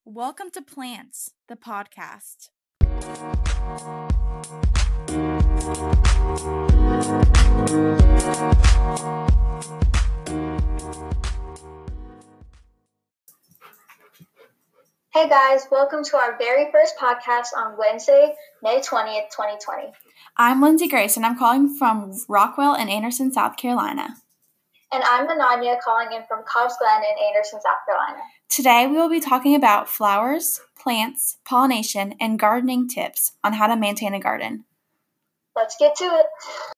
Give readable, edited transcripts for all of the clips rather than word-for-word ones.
Welcome to Plants, the podcast. Hey guys, welcome to our very first podcast on Wednesday, May 20th, 2020. I'm Lindsay Grace, and I'm calling from Rockwell in Anderson, South Carolina. And I'm Ananya, calling in from Cobbs Glen in Anderson, South Carolina. Today we will be talking about flowers, plants, pollination, and gardening tips on how to maintain a garden. Let's get to it.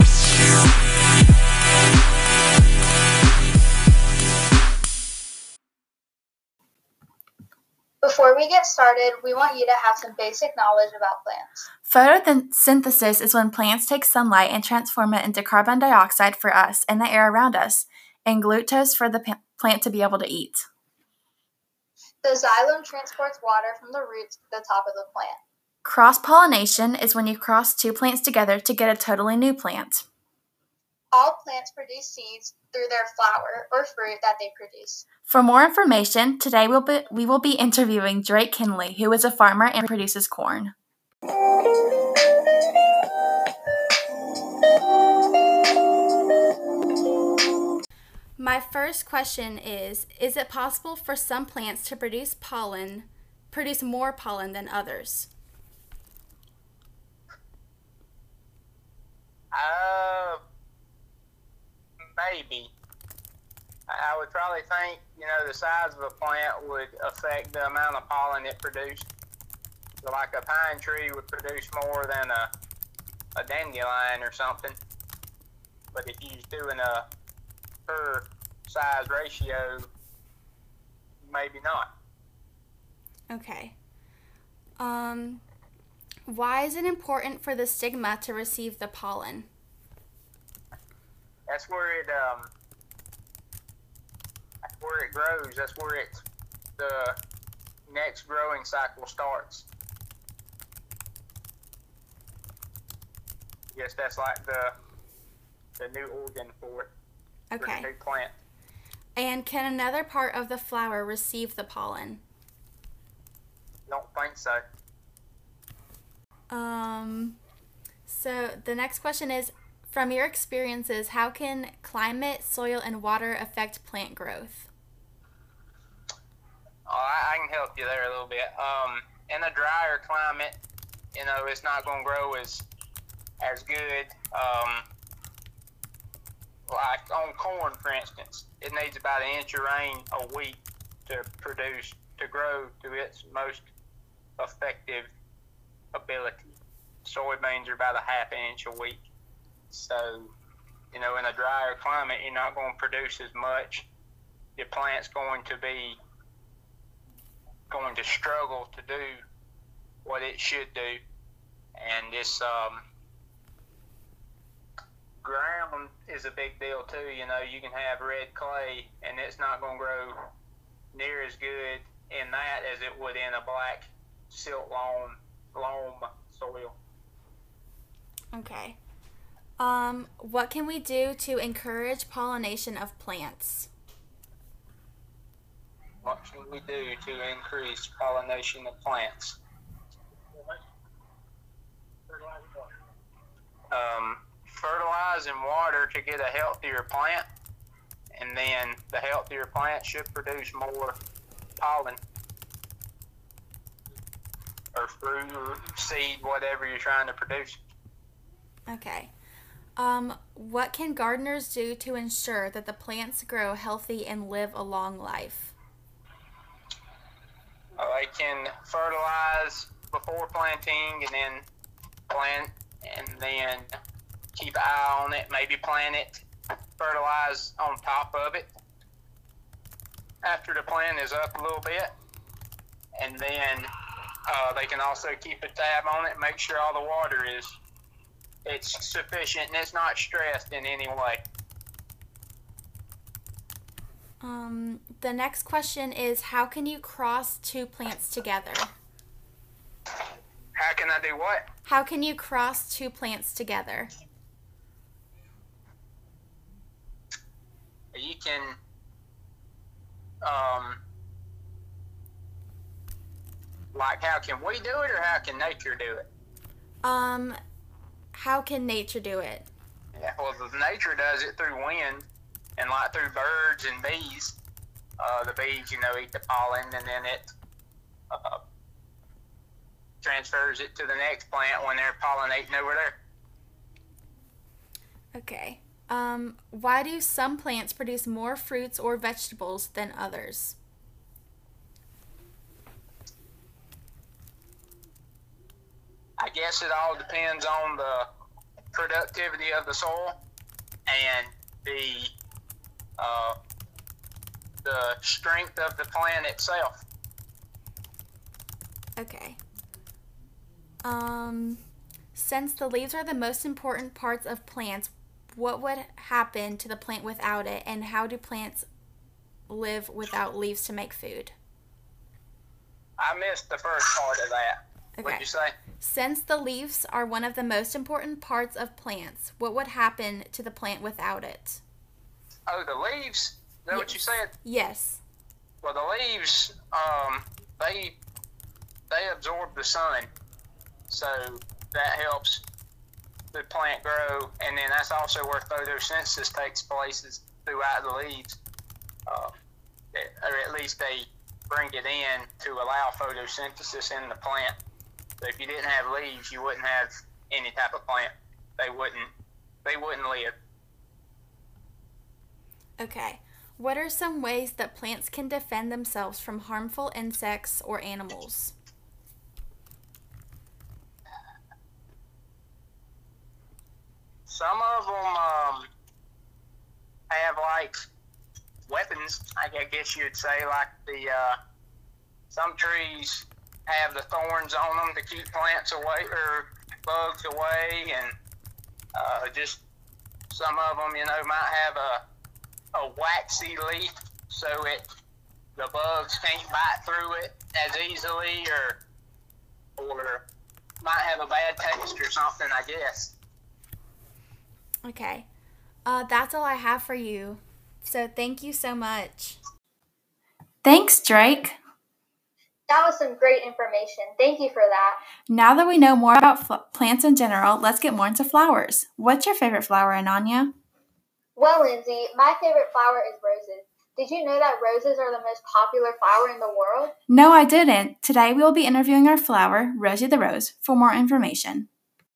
Before we get started, we want you to have some basic knowledge about plants. Photosynthesis is when plants take sunlight and transform it into carbon dioxide for us and the air around us, and glucose for the plant to be able to eat. The xylem transports water from the roots to the top of the plant. Cross-pollination is when you cross two plants together to get a totally new plant. All plants produce seeds through their flower or fruit that they produce. For more information, today we will be interviewing Drake Kinley, who is a farmer and produces corn. My first question is it possible for some plants to produce more pollen than others? Maybe. I would probably think, the size of a plant would affect the amount of pollen it produced. So like a pine tree would produce more than a dandelion or something. But if you're doing a per size ratio, maybe not. Okay. Why is it important for the stigma to receive the pollen? That's where it grows. That's where the next growing cycle starts. Yes, that's like the new organ for it. Okay. For the new plant. And can another part of the flower receive the pollen? Don't think so. So the next question is, from your experiences, how can climate, soil, and water affect plant growth? I can help you there a little bit. In a drier climate, it's not going to grow as good. Like on corn, for instance, it needs about an inch of rain a week to grow to its most effective ability. Soybeans are about a half inch a week. So, in a drier climate, you're not going to produce as much. Your plant's going to struggle to do what it should do. And this ground is a big deal too. You can have red clay, and it's not going to grow near as good in that as it would in a black silt loam soil. Okay. What can we do to encourage pollination of plants? What can we do to increase pollination of plants? Fertilize and water to get a healthier plant, and then the healthier plant should produce more pollen or fruit or seed, whatever you're trying to produce. Okay. What can gardeners do to ensure that the plants grow healthy and live a long life? They can fertilize before planting and then plant, and then keep an eye on it, maybe plant it, fertilize on top of it after the plant is up a little bit, and then they can also keep a tab on it, make sure all the water it's sufficient and it's not stressed in any way. The next question is, how can you cross two plants together? How can I do what? How can you cross two plants together? You can Like, how can we do it, or how can nature do it? How can nature do it? Yeah, well, nature does it through wind and like through birds and bees. The bees, eat the pollen, and then it transfers it to the next plant when they're pollinating over there. Okay. Why do some plants produce more fruits or vegetables than others? I guess it all depends on the productivity of the soil and the strength of the plant itself. Okay. Since the leaves are the most important parts of plants, what would happen to the plant without it, and how do plants live without leaves to make food? I missed the first part of that. Okay. What'd you say? Since the leaves are one of the most important parts of plants, what would happen to the plant without it? Oh, the leaves? Is that what you said? Yes. Well, the leaves, they absorb the sun, so that helps the plant grow, and then that's also where photosynthesis takes place, is throughout the leaves, or at least they bring it in to allow photosynthesis in the plant. So if you didn't have leaves, you wouldn't have any type of plant. They wouldn't live. Okay. What are some ways that plants can defend themselves from harmful insects or animals? Some of them have like weapons, I guess you'd say, like some trees have the thorns on them to keep plants away or bugs away, and just some of them, might have a waxy leaf, so the bugs can't bite through it as easily, or might have a bad taste or something, I guess. Okay. That's all I have for you. So thank you so much. Thanks, Drake. That was some great information. Thank you for that. Now that we know more about plants in general, let's get more into flowers. What's your favorite flower, Ananya? Well, Lindsay, my favorite flower is roses. Did you know that roses are the most popular flower in the world? No, I didn't. Today we will be interviewing our flower, Rosie the Rose, for more information.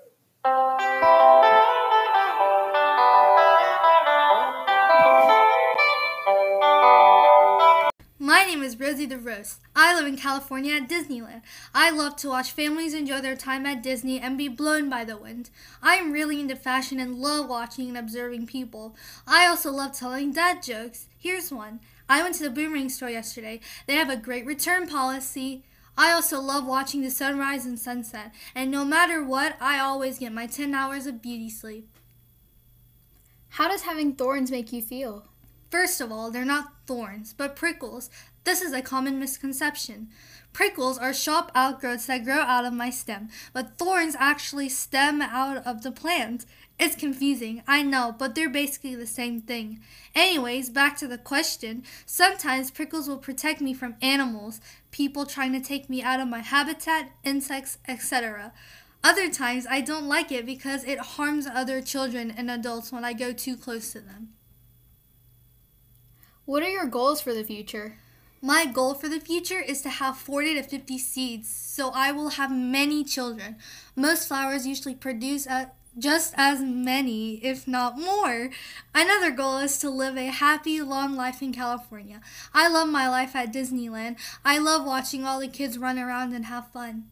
My name is Rosie the Rose. I live in California at Disneyland. I love to watch families enjoy their time at Disney and be blown by the wind. I am really into fashion and love watching and observing people. I also love telling dad jokes. Here's one. I went to the Boomerang store yesterday. They have a great return policy. I also love watching the sunrise and sunset. And no matter what, I always get my 10 hours of beauty sleep. How does having thorns make you feel? First of all, they're not thorns, but prickles. This is a common misconception. Prickles are sharp outgrowths that grow out of my stem, but thorns actually stem out of the plant. It's confusing, I know, but they're basically the same thing. Anyways, back to the question. Sometimes prickles will protect me from animals, people trying to take me out of my habitat, insects, etc. Other times I don't like it because it harms other children and adults when I go too close to them. What are your goals for the future? My goal for the future is to have 40 to 50 seeds, so I will have many children. Most flowers usually produce just as many, if not more. Another goal is to live a happy, long life in California. I love my life at Disneyland. I love watching all the kids run around and have fun.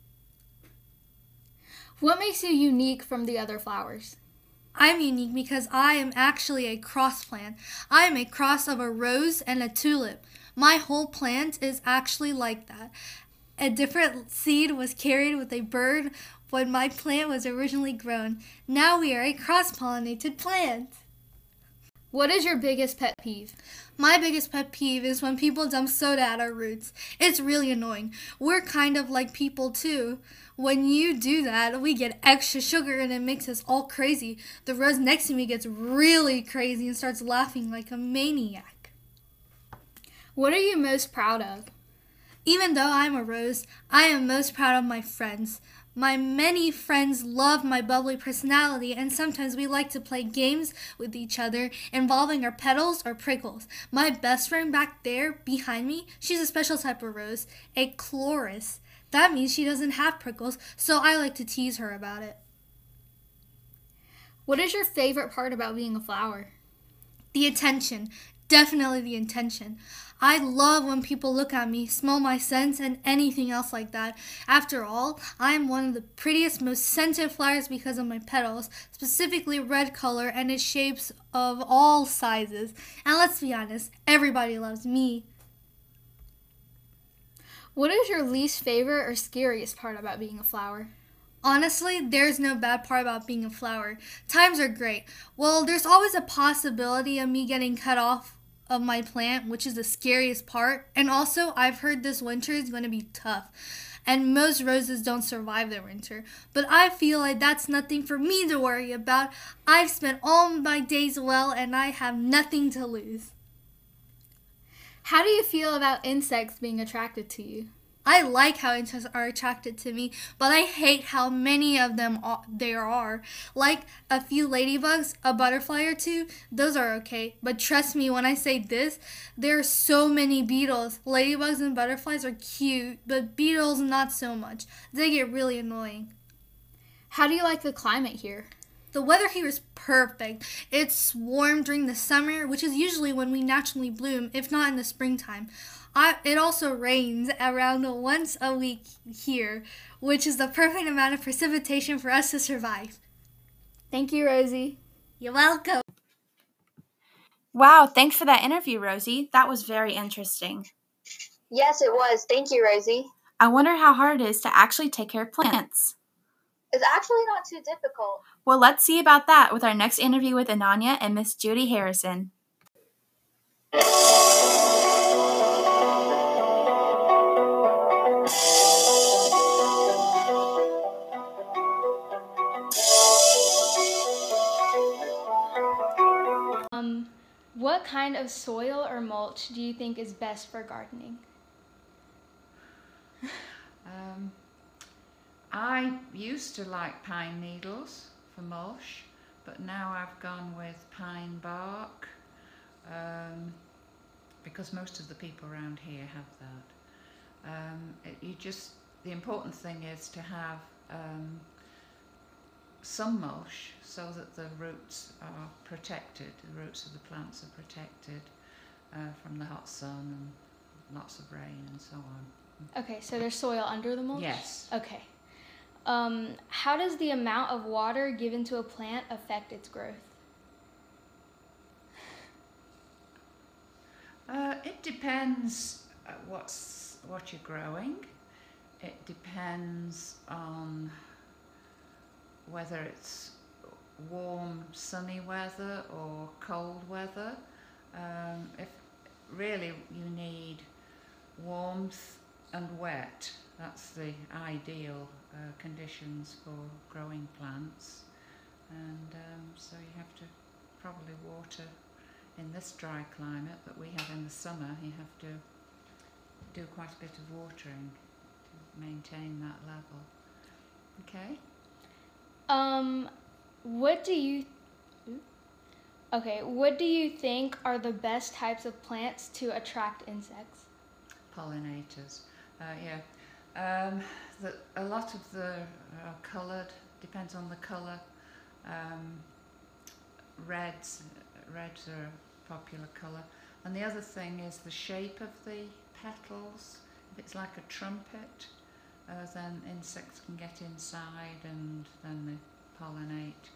What makes you unique from the other flowers? I'm unique because I am actually a cross plant. I am a cross of a rose and a tulip. My whole plant is actually like that. A different seed was carried with a bird when my plant was originally grown. Now we are a cross-pollinated plant. What is your biggest pet peeve? My biggest pet peeve is when people dump soda at our roots. It's really annoying. We're kind of like people too. When you do that, we get extra sugar and it makes us all crazy. The rose next to me gets really crazy and starts laughing like a maniac. What are you most proud of? Even though I'm a rose, I am most proud of my friends. My many friends love my bubbly personality, and sometimes we like to play games with each other involving our petals or prickles. My best friend back there behind me, she's a special type of rose, a chloris. That means she doesn't have prickles, so I like to tease her about it. What is your favorite part about being a flower? The attention. Definitely the attention. I love when people look at me, smell my scents, and anything else like that. After all, I am one of the prettiest, most scented flowers because of my petals, specifically red color and its shapes of all sizes. And let's be honest, everybody loves me. What is your least favorite or scariest part about being a flower? Honestly, there's no bad part about being a flower. Times are great. Well, there's always a possibility of me getting cut off of my plant, which is the scariest part. And also, I've heard this winter is going to be tough. And most roses don't survive the winter. But I feel like that's nothing for me to worry about. I've spent all my days well, and I have nothing to lose. How do you feel about insects being attracted to you? I like how insects are attracted to me, but I hate how many of them there are. Like a few ladybugs, a butterfly or two, those are okay. But trust me when I say this, there are so many beetles. Ladybugs and butterflies are cute, but beetles not so much. They get really annoying. How do you like the climate here? The weather here is perfect. It's warm during the summer, which is usually when we naturally bloom, if not in the springtime. It also rains around once a week here, which is the perfect amount of precipitation for us to survive. Thank you, Rosie. You're welcome. Wow, thanks for that interview, Rosie. That was very interesting. Yes, it was. Thank you, Rosie. I wonder how hard it is to actually take care of plants. It's actually not too difficult. Well, let's see about that with our next interview with Ananya and Miss Judy Harrison. What kind of soil or mulch do you think is best for gardening? I used to like pine needles for mulch, but now I've gone with pine bark because most of the people around here have that. The important thing is to have some mulch so that the roots are protected, the roots of the plants are protected from the hot sun and lots of rain and so on. Okay, so there's soil under the mulch? Yes. Okay. How does the amount of water given to a plant affect its growth? It depends what you're growing. It depends on whether it's warm, sunny weather or cold weather. If really you need warmth and wet, that's the ideal conditions for growing plants. And so you have to probably water in this dry climate that we have in the summer. You have to do quite a bit of watering to maintain that level. Okay? What do you think are the best types of plants to attract insects? Pollinators. A lot of the coloured, depends on the colour. Reds are a popular colour. And the other thing is the shape of the petals. If it's like a trumpet, then insects can get inside and then they pollinate.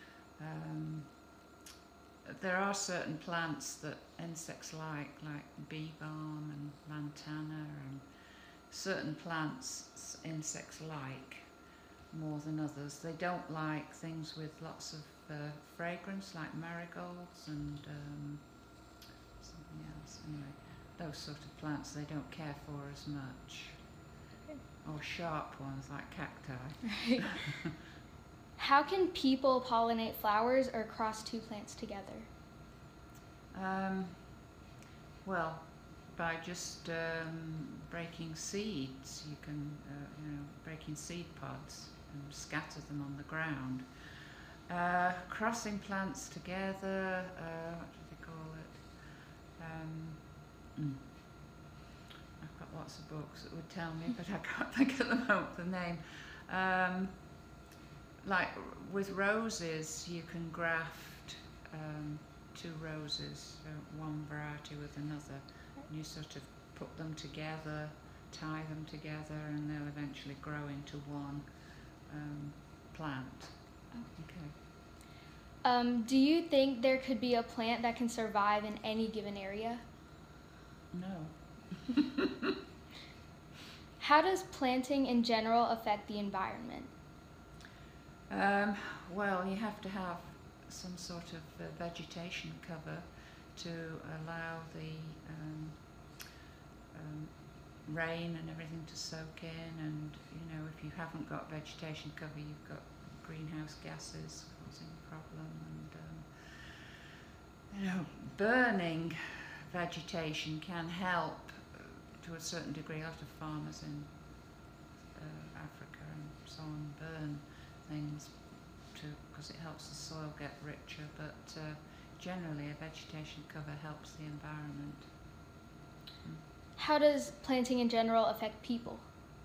There are certain plants that insects like bee balm and lantana, and certain plants insects like more than others. They don't like things with lots of fragrance, like marigolds and something else. Anyway, those sort of plants they don't care for as much. Or sharp ones like cacti. How can people pollinate flowers or cross two plants together? Well, by just breaking seeds. You can, breaking seed pods and scatter them on the ground. Crossing plants together, what do they call it? I've got lots of books that would tell me, but I can't think at the moment the name. Like with roses, you can graft two roses, one variety with another, and you sort of put them together, tie them together, and they'll eventually grow into one plant. Okay. Do you think there could be a plant that can survive in any given area? No. How does planting in general affect the environment? Well, you have to have some sort of vegetation cover to allow the rain and everything to soak in, and if you haven't got vegetation cover, you've got greenhouse gases causing a problem, and burning vegetation can help to a certain degree. A lot of farmers in Africa and so on burn things because it helps the soil get richer, but generally a vegetation cover helps the environment. How does planting in general affect people?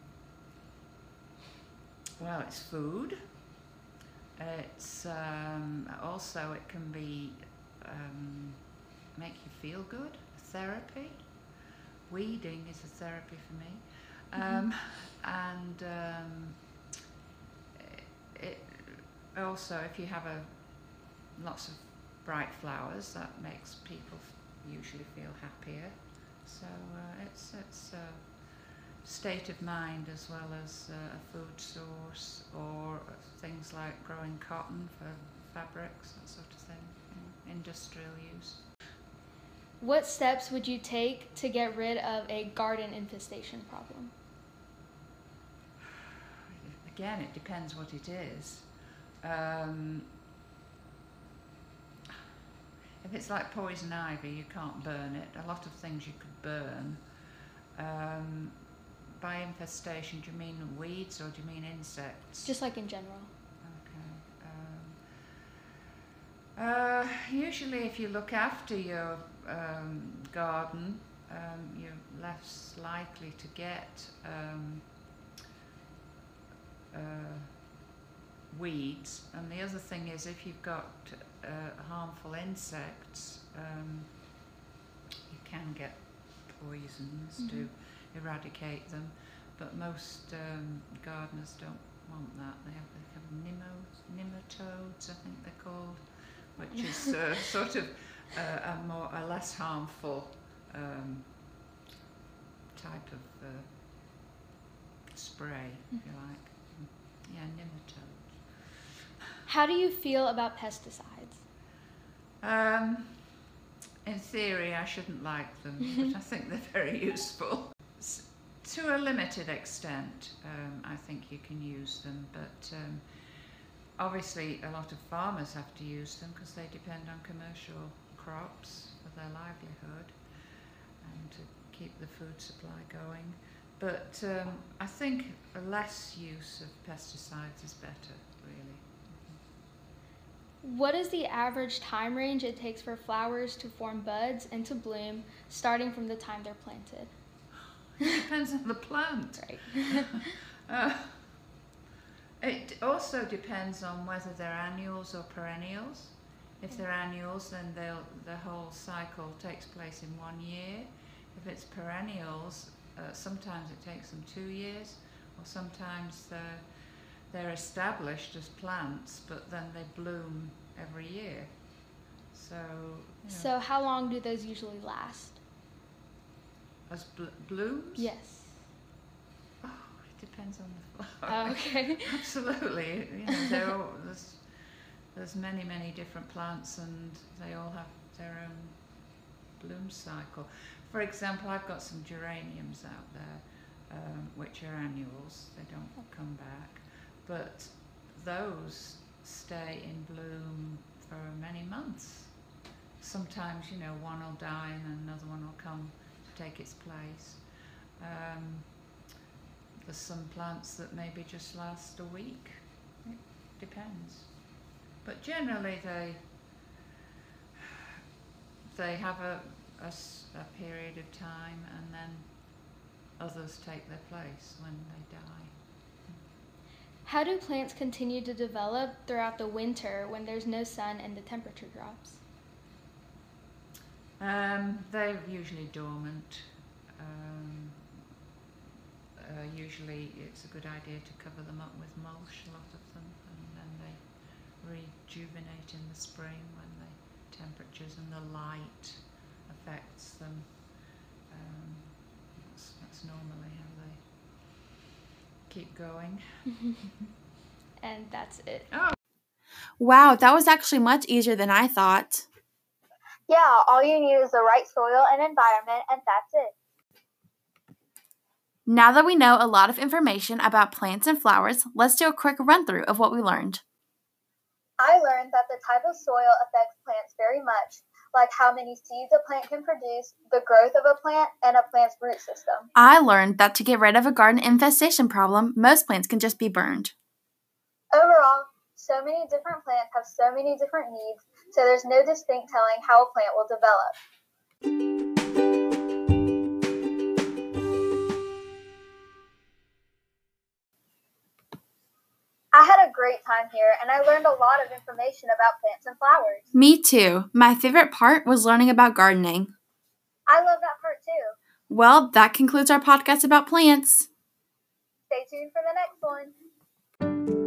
Well, it's food. It's also, it can be make you feel good, therapy. Weeding is a therapy for me. It also, if you have lots of bright flowers, that makes people usually feel happier. So it's a state of mind as well as a food source, or things like growing cotton for fabrics, that sort of thing, industrial use. What steps would you take to get rid of a garden infestation problem? Again, it depends what it is. If it's like poison ivy, you can't burn it. A lot of things you could burn. By infestation, do you mean weeds or do you mean insects? Just like in general. Okay. Usually if you look after your garden, you're less likely to get weeds. And the other thing is, if you've got harmful insects, you can get poisons to eradicate them, but most gardeners don't want that. They have nematodes, I think they're called, which is sort of a less harmful type of spray, if you like. Yeah, nematodes. How do you feel about pesticides? In theory, I shouldn't like them, but I think they're very useful. To a limited extent, I think you can use them, but obviously a lot of farmers have to use them because they depend on commercial crops for their livelihood and to keep the food supply going. But I think a less use of pesticides is better, really. What is the average time range it takes for flowers to form buds and to bloom, starting from the time they're planted? It depends on the plant. Right. It also depends on whether they're annuals or perennials. If they're annuals, then the whole cycle takes place in 1 year. If it's perennials, sometimes it takes them 2 years, or sometimes they're established as plants, but then they bloom every year. So, So how long do those usually last? As blooms? Yes. Oh, it depends on the flower. Oh, okay. Absolutely. There's many different plants, and they all have their own bloom cycle. For example, I've got some geraniums out there, which are annuals. They don't come back, but those stay in bloom for many months. Sometimes, one will die and another one will come to take its place. There's some plants that maybe just last a week. It depends. But generally they have a period of time, and then others take their place when they die. How do plants continue to develop throughout the winter when there's no sun and the temperature drops? They're usually dormant. Usually it's a good idea to cover them up with mulch, a lot of them, and then they rejuvenate in the spring when the temperatures and the light affects them. That's normally how they keep going. And that's it. Oh. Wow, that was actually much easier than I thought. Yeah, all you need is the right soil and environment, and that's it. Now that we know a lot of information about plants and flowers, let's do a quick run-through of what we learned. I learned that the type of soil affects plants very much, like how many seeds a plant can produce, the growth of a plant, and a plant's root system. I learned that to get rid of a garden infestation problem, most plants can just be burned. Overall, so many different plants have so many different needs, so there's no distinct telling how a plant will develop. I had a great time here, and I learned a lot of information about plants and flowers. Me too. My favorite part was learning about gardening. I love that part too. Well, that concludes our podcast about plants. Stay tuned for the next one.